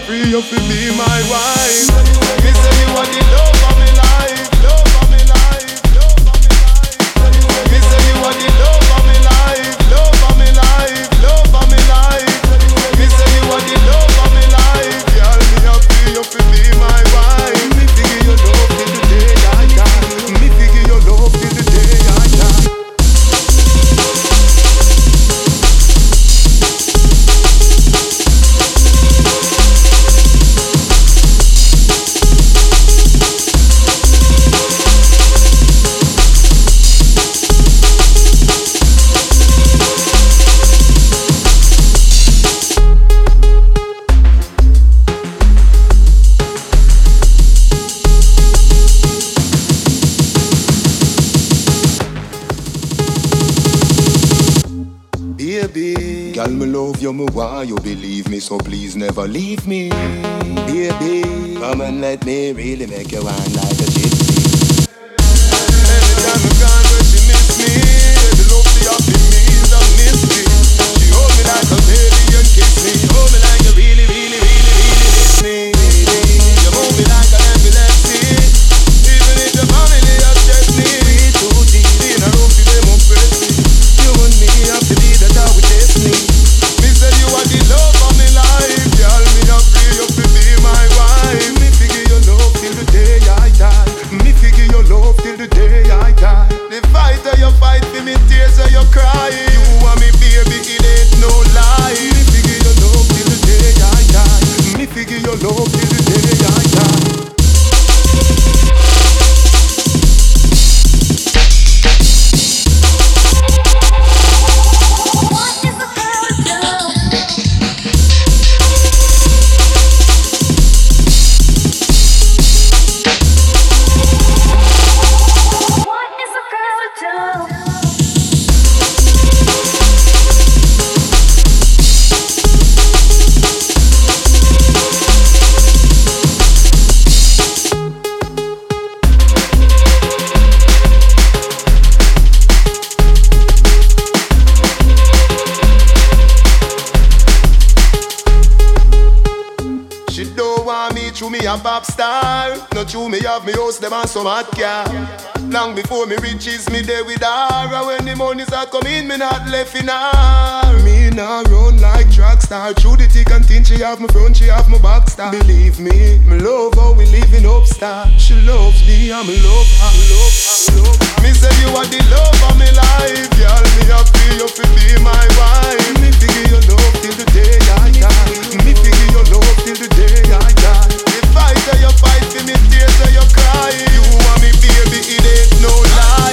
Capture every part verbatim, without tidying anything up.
free you to be my wife. Me say you are the love of my life, love of my life, love of my life. Me say you are the love of my life, love of my life, love of my life. Me say you are the love of my life, girl. Me a free you to be my wife. Me figure your love till the day I die. Me figure your love till the day I die. Girl, me love you, me want you believe me, so please never leave me. Baby, come and let me really make you wine like a gypsy. Anytime I'm gone, when she miss me, the love she have in me is a mystery. She hold me like a baby and kiss me. Hold me like you really, really, really, really miss me. You move me like an epilepsy. Even if the family objects me, we too deep in a room, they won't press me. You and me have to be the dog with destiny. Me say you are the love of my life, girl. Me a free you to be my wife. Me figure your love till the day I die. Me figure your love till the day I die. The fight that you fight for me, tears that you cry. You and me baby, it ain't no lie. Me figure your love till the day I die. Me figure your love till the day I die. A pop star, not true me have me house them and some hot car. Long before me riches me there with her. And when the monies are coming, me not left in her. Me not run like track star. Through the thick and thin, she have my front, she have my back star. Believe me, me love how we live in upstar. She loves me and me love her, love her, love her. Me say you are the love of my life, girl. Me a free you to be my wife. Me figure your love till the day I die. Me figure your love till the day I die. Fight that you fight for me, tears that you cry. You and me baby, it ain't no lie.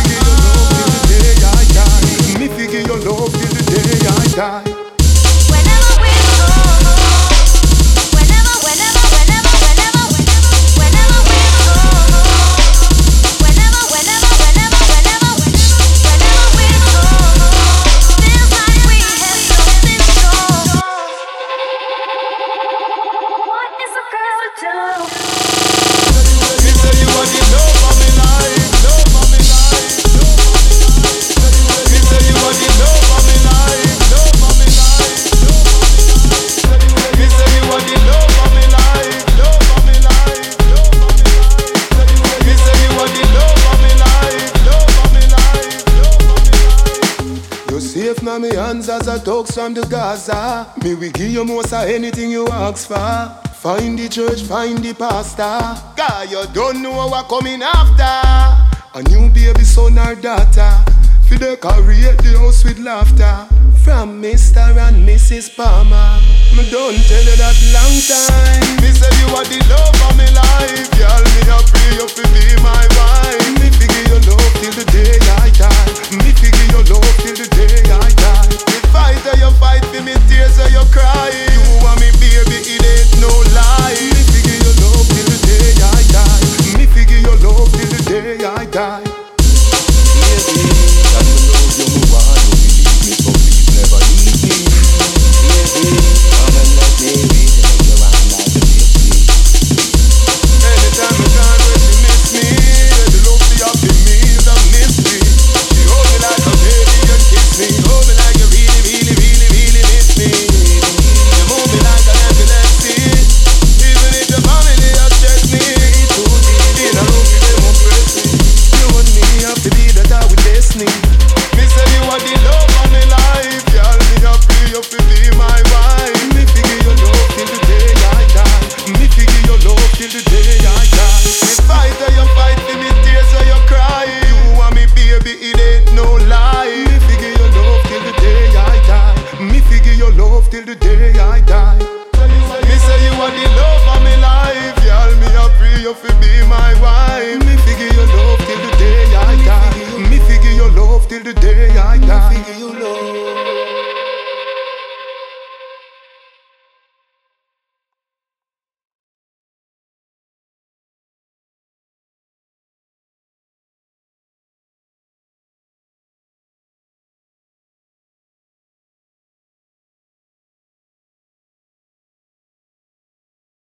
Me figure your love till the day I die. Me figure your love till the day I die. Whenever we go, whenever, whenever, whenever, whenever, whenever we go, whenever, whenever, whenever, whenever, whenever we go, feels like we have something strong. What is a girl to do? Me say you are the love of my life, love of my life, love of my life. Me say you are the love of my life, love of my life, love of my life. Me say you are the love of my life, love of my life, love of my life. Me say you are the love of my life, love of my life, love of my life. You're safe now me hands as I talk from the Gaza. Me we give you most of anything you ask for. Find the church, find the pastor. God, you don't know what coming after. A new baby son or daughter. For the career, the house with laughter. From Mister and Missus Palmer. Me don't tell you that long time. Me say you are the love of my life, girl. Me a free you to be my wife. Me figure your love till the day I die. Me figure your love till the day